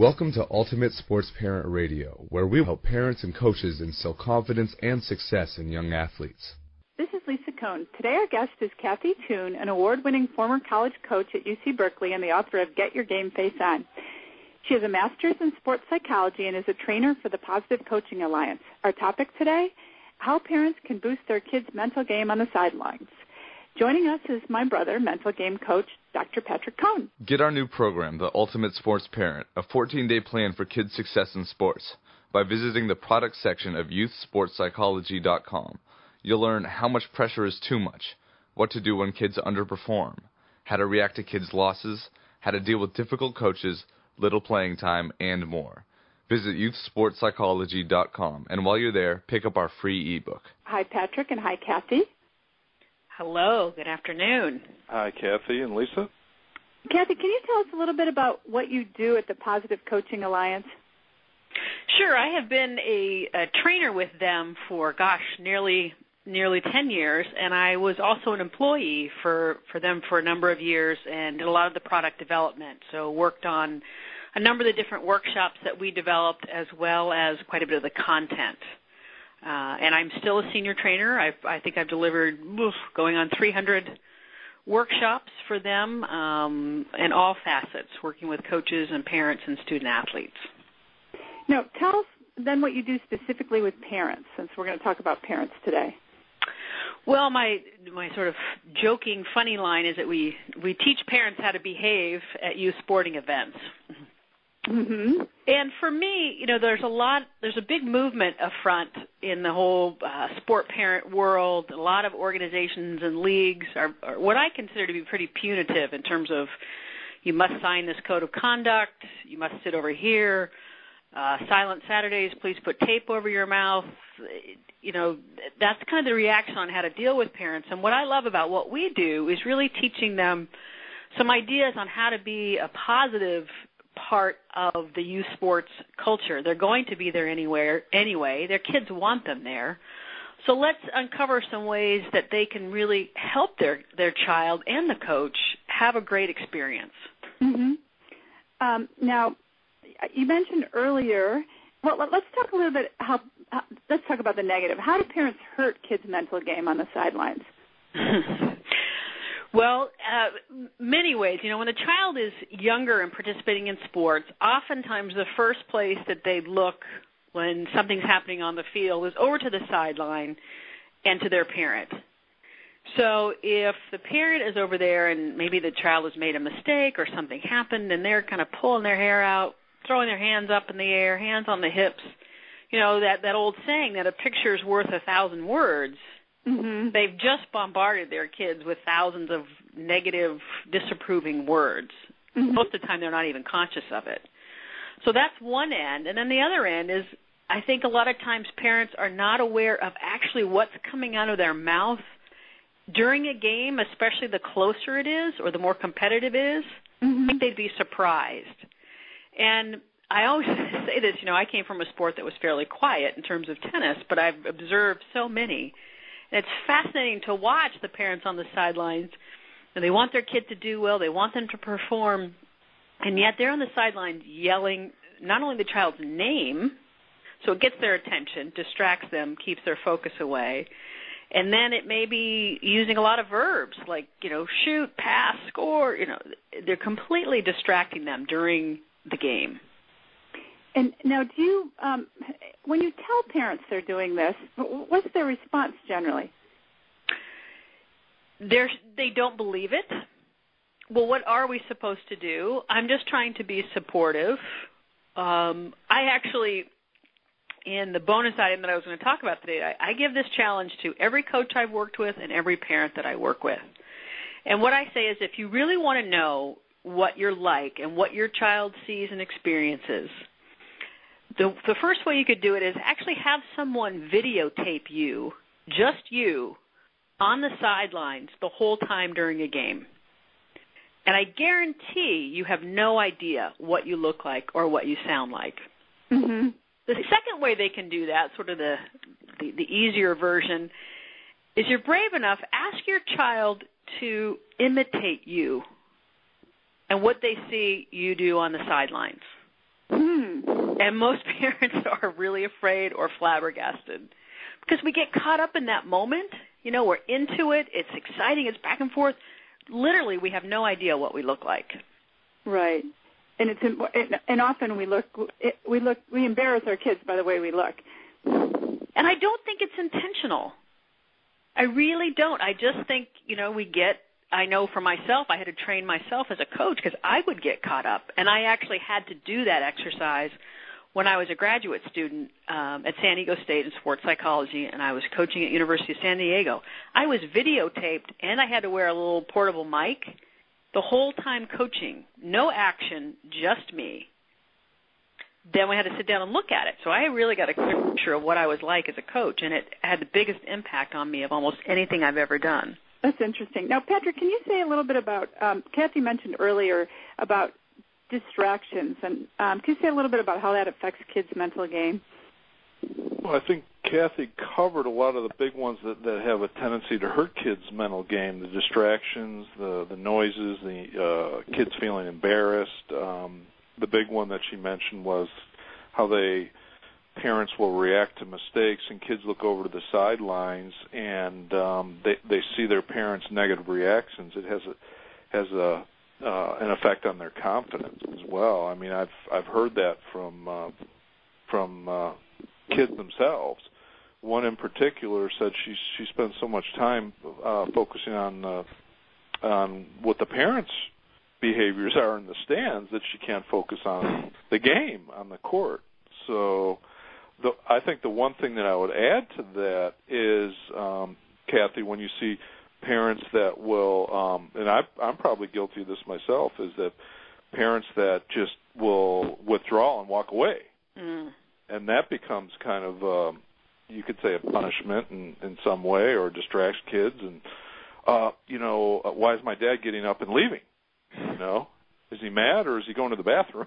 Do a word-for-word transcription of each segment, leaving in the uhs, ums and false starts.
Welcome to Ultimate Sports Parent Radio, where we help parents and coaches instill confidence and success in young athletes. This is Lisa Cohn. Today our guest is Kathy Toon, an award-winning former college coach at U C Berkeley and the author of Get Your Game Face On. She has a master's in sports psychology and is a trainer for the Positive Coaching Alliance. Our topic today, how parents can boost their kids' mental game on the sidelines. Joining us is my brother, mental game coach, Doctor Patrick Cohn. Get our new program, The Ultimate Sports Parent, a fourteen-day plan for kids' success in sports, by visiting the product section of youth sports psychology dot com. You'll learn how much pressure is too much, what to do when kids underperform, how to react to kids' losses, how to deal with difficult coaches, little playing time, and more. Visit youth sports psychology dot com, and while you're there, pick up our free ebook. Hi, Patrick, and hi, Kathy. Hello, good afternoon. Hi, Kathy and Lisa. Kathy, can you tell us a little bit about what you do at the Positive Coaching Alliance? Sure, I have been a, a trainer with them for, gosh, nearly nearly ten years, and I was also an employee for, for them for a number of years and did a lot of the product development, so worked on a number of the different workshops that we developed as well as quite a bit of the content. Uh, and I'm still a senior trainer. I've, I think I've delivered oof, going on three hundred workshops for them um, in all facets, working with coaches and parents and student athletes. Now, tell us then what you do specifically with parents, since we're going to talk about parents today. Well, my my sort of joking, funny line is that we, we teach parents how to behave at youth sporting events. Mm-hmm. And for me, you know, there's a lot, there's a big movement afoot in the whole uh, sport parent world. A lot of organizations and leagues are, are what I consider to be pretty punitive in terms of you must sign this code of conduct, you must sit over here, uh, silent Saturdays, please put tape over your mouth. You know, that's kind of the reaction on how to deal with parents. And what I love about what we do is really teaching them some ideas on how to be a positive part of the youth sports culture. They're going to be there anywhere anyway. Their kids want them there. So let's uncover some ways that they can really help their, their child and the coach have a great experience. Mm-hmm. Um, now, you mentioned earlier, well, let's talk a little bit, how, how, let's talk about the negative. How do parents hurt kids' mental game on the sidelines? Well, uh, many ways. You know, when a child is younger and participating in sports, oftentimes the first place that they look when something's happening on the field is over to the sideline and to their parent. So if the parent is over there and maybe the child has made a mistake or something happened and they're kind of pulling their hair out, throwing their hands up in the air, hands on the hips, you know, that, that old saying that a picture's worth a thousand words, mm-hmm. They've just bombarded their kids with thousands of negative, disapproving words. Mm-hmm. Most of the time they're not even conscious of it. So that's one end. And then the other end is I think a lot of times parents are not aware of actually what's coming out of their mouth during a game, especially the closer it is or the more competitive it is. Mm-hmm. I think they'd be surprised. And I always say this, you know, I came from a sport that was fairly quiet in terms of tennis, but I've observed so many. And it's fascinating to watch the parents on the sidelines, and they want their kid to do well, they want them to perform, and yet they're on the sidelines yelling not only the child's name, so it gets their attention, distracts them, keeps their focus away, and then it may be using a lot of verbs like, you know, shoot, pass, score, you know, they're completely distracting them during the game. And now, do you, um, when you tell parents they're doing this, what's their response generally? They're, they don't believe it. Well, what are we supposed to do? I'm just trying to be supportive. Um, I actually, in the bonus item that I was going to talk about today, I, I give this challenge to every coach I've worked with and every parent that I work with. And what I say is if you really want to know what you're like and what your child sees and experiences, The, the first way you could do it is actually have someone videotape you, just you, on the sidelines the whole time during a game. And I guarantee you have no idea what you look like or what you sound like. Mm-hmm. The second way they can do that, sort of the, the, the easier version, is you're brave enough, ask your child to imitate you and what they see you do on the sidelines. Hmm. And most parents are really afraid or flabbergasted because we get caught up in that moment. You know, we're into it. It's exciting. It's back and forth. Literally, we have no idea what we look like. Right. And it's and often we look we look we embarrass our kids by the way we look. And I don't think it's intentional. I really don't. I just think, you know, we get, I know for myself, I had to train myself as a coach because I would get caught up. And I actually had to do that exercise when I was a graduate student um, at San Diego State in sports psychology, and I was coaching at University of San Diego. I was videotaped, and I had to wear a little portable mic the whole time coaching. No action, just me. Then we had to sit down and look at it. So I really got a clear picture of what I was like as a coach, and it had the biggest impact on me of almost anything I've ever done. That's interesting. Now, Patrick, can you say a little bit about, um, Kathy mentioned earlier about distractions, and um, can you say a little bit about how that affects kids' mental game? Well, I think Kathy covered a lot of the big ones that, that have a tendency to hurt kids' mental game, the distractions, the, the noises, the uh, kids feeling embarrassed. Um, the big one that she mentioned was how they parents will react to mistakes, and kids look over to the sidelines and um, they they see their parents' negative reactions. It has a has a uh, an effect on their confidence as well. I mean, I've I've heard that from uh, from uh, kids themselves. One in particular said she she spends so much time uh, focusing on uh, on what the parents' behaviors are in the stands that she can't focus on the game on the court. So the, I think the one thing that I would add to that is, um, Kathy, when you see parents that will, um, and I, I'm probably guilty of this myself, is that parents that just will withdraw and walk away. Mm. And that becomes kind of, um, you could say, a punishment in, in some way, or distracts kids. And, uh, you know, uh, why is my dad getting up and leaving? You know, is he mad or is he going to the bathroom?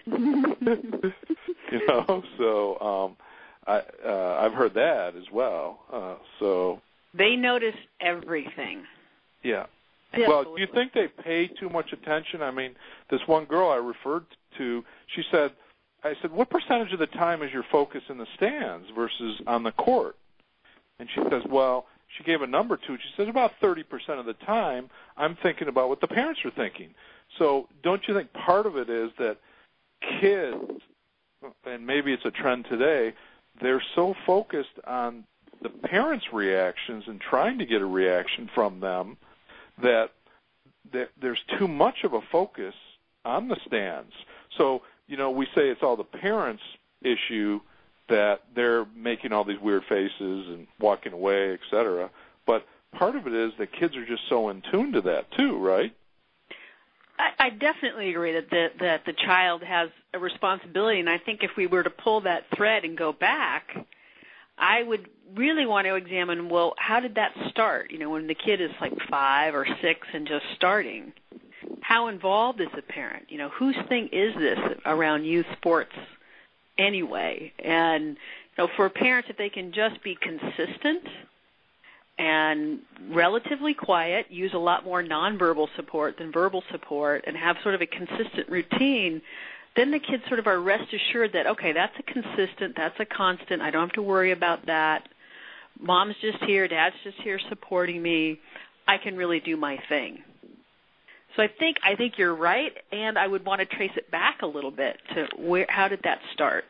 You know, so um, I, uh, I've heard that as well. Uh, so they notice everything. Yeah. Yeah. Well, do you think they pay too much attention? I mean, this one girl I referred to, she said, I said, what percentage of the time is your focus in the stands versus on the court? And she says, well, she gave a number to it. She says about thirty percent of the time I'm thinking about what the parents are thinking. So don't you think part of it is that kids, and maybe it's a trend today, they're so focused on the parents' reactions and trying to get a reaction from them that there's too much of a focus on the stands. So, you know, we say it's all the parents' issue that they're making all these weird faces and walking away, et cetera. But part of it is that kids are just so in tune to that too, right? I, I definitely agree that the, that the child has a responsibility, and I think if we were to pull that thread and go back, I would really want to examine, well, how did that start? You know, when the kid is like five or six and just starting, how involved is the parent? You know, whose thing is this around youth sports anyway? And you know, for parents, if they can just be consistent and relatively quiet, use a lot more nonverbal support than verbal support, and have sort of a consistent routine, then the kids sort of are rest assured that, okay, that's a consistent, that's a constant, I don't have to worry about that. Mom's just here, Dad's just here supporting me. I can really do my thing. So I think I think you're right, and I would want to trace it back a little bit to where, how did that start?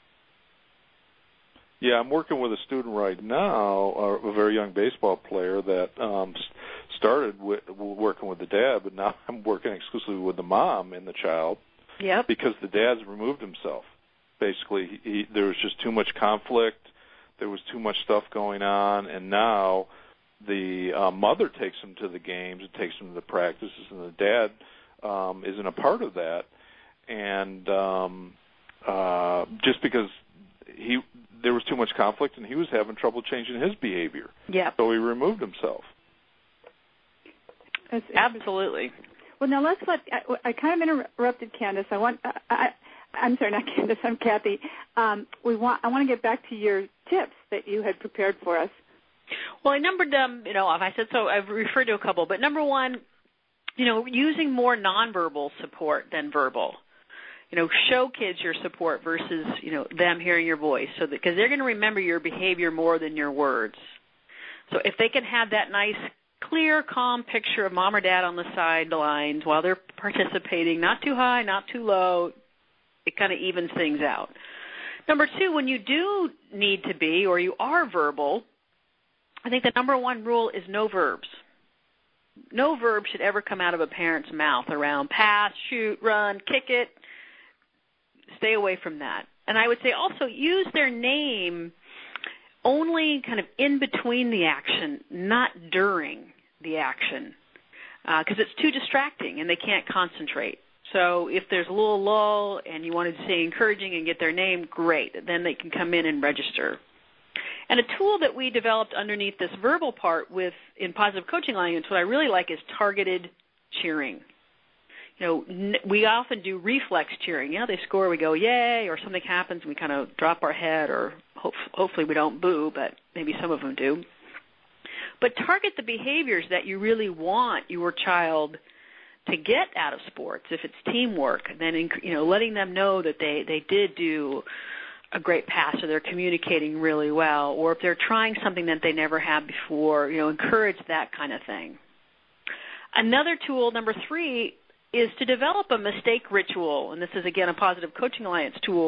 Yeah, I'm working with a student right now, a very young baseball player that um, started with, working with the dad, but now I'm working exclusively with the mom and the child. Yep. Because the dad's removed himself. Basically, he, he, there was just too much conflict. There was too much stuff going on, and now the uh, mother takes him to the games and takes him to the practices, and the dad um, isn't a part of that. And um, uh, just because he there was too much conflict, and he was having trouble changing his behavior. Yeah. So he removed himself. Absolutely. Well, now let's let, I, I kind of interrupted Candace. I want, I, I, I'm sorry, not Candace, I'm Kathy. Um, we want, I want to get back to your tips that you had prepared for us. Well, I numbered them, you know, I said so, I've referred to a couple, but number one, you know, using more nonverbal support than verbal. you know, show kids your support versus, you know, them hearing your voice, so that, because they're going to remember your behavior more than your words. So if they can have that nice, clear, calm picture of mom or dad on the sidelines while they're participating, not too high, not too low, it kind of evens things out. Number two, when you do need to be or you are verbal, I think the number one rule is no verbs. No verb should ever come out of a parent's mouth around pass, shoot, run, kick it. Stay away from that. And I would say also use their name only kind of in between the action, not during the action, because uh, it's too distracting and they can't concentrate. So if there's a little lull and you wanted to say encouraging and get their name, great. Then they can come in and register. And a tool that we developed underneath this verbal part with in Positive Coaching Alliance, what I really like is targeted cheering. You know, n- we often do reflex cheering. You know, they score, we go, yay, or something happens, and we kind of drop our head, or hope, hopefully we don't boo, but maybe some of them do. But target the behaviors that you really want your child to get out of sports. If it's teamwork, then, you know, letting them know that they, they did do a great pass, or they're communicating really well, or if they're trying something that they never had before, you know, encourage that kind of thing. Another tool, number three, is to develop a mistake ritual, and this is, again, a Positive Coaching Alliance tool,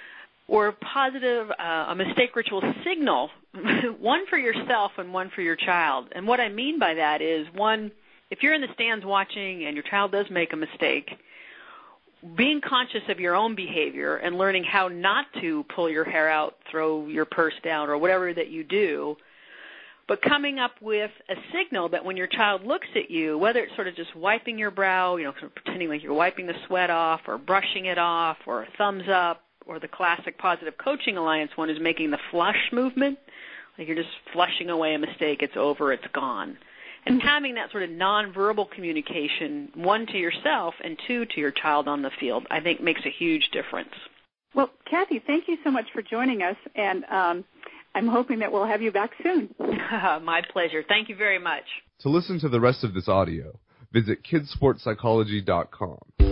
or positive, uh, a mistake ritual signal, one for yourself and one for your child. And what I mean by that is, one, if you're in the stands watching and your child does make a mistake, being conscious of your own behavior and learning how not to pull your hair out, throw your purse down, or whatever that you do, but coming up with a signal that when your child looks at you, whether it's sort of just wiping your brow, you know, sort of pretending like you're wiping the sweat off, or brushing it off, or a thumbs up, or the classic Positive Coaching Alliance one is making the flush movement, like you're just flushing away a mistake, it's over, it's gone. And having that sort of nonverbal communication, one, to yourself, and two, to your child on the field, I think makes a huge difference. Well, Kathy, thank you so much for joining us, and um, I'm hoping that we'll have you back soon. My pleasure. Thank you very much. To listen to the rest of this audio, visit kids sports psychology dot com.